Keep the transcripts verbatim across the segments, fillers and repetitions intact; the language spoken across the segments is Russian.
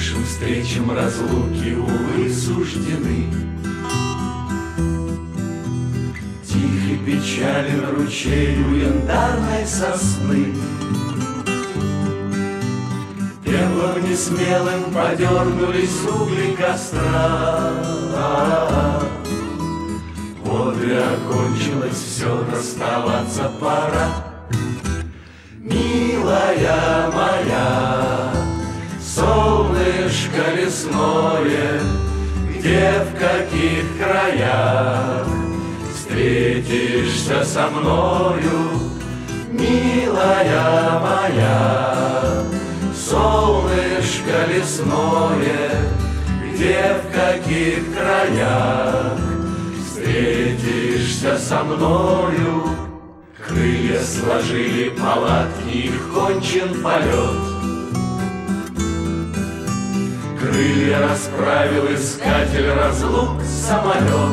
Лишь встречам разлуки, увы, суждены. Тих и печален ручей у янтарной сосны. Пеплом несмелым подернулись угли костра. Вот и окончилось все, расставаться пора. Милая моя, солнышко лесное, где, в каких краях встретишься со мною, милая моя, солнышко лесное, где, в каких краях встретишься со мною. Крылья сложили палатки, их кончен полет. Крылья расправил искатель разлук самолет.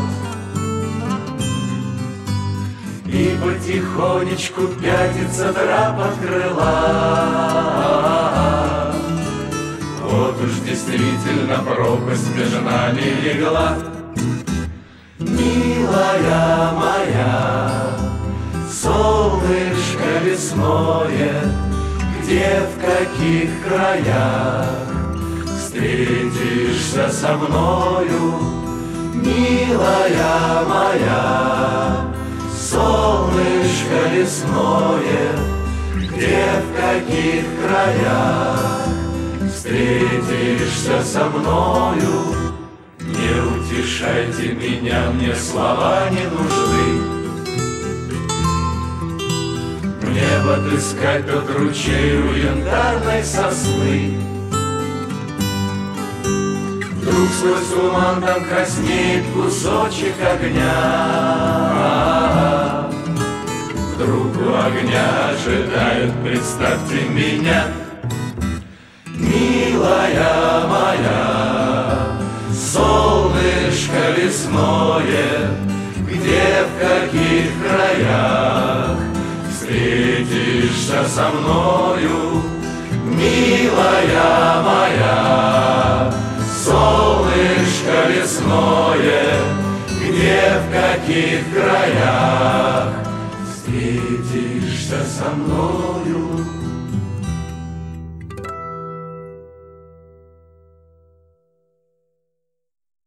И потихонечку пятится трап от крыла. Вот уж действительно пропасть между нами легла. Милая моя, солнышко лесное, где, в каких краях встретишься со мною, милая моя, солнышко лесное, где, в каких краях встретишься со мною. Не утешайте меня, мне слова не нужны. Мне б отыскать тот ручей у янтарной сосны. Вдруг сквозь туман там краснеет кусочек огня. Вдруг у огня ожидают, представьте меня, милая моя, солнышко лесное, где, в каких краях встретишься со мною, милая моя, солнышко лесное, где, в каких краях встретишься со мною.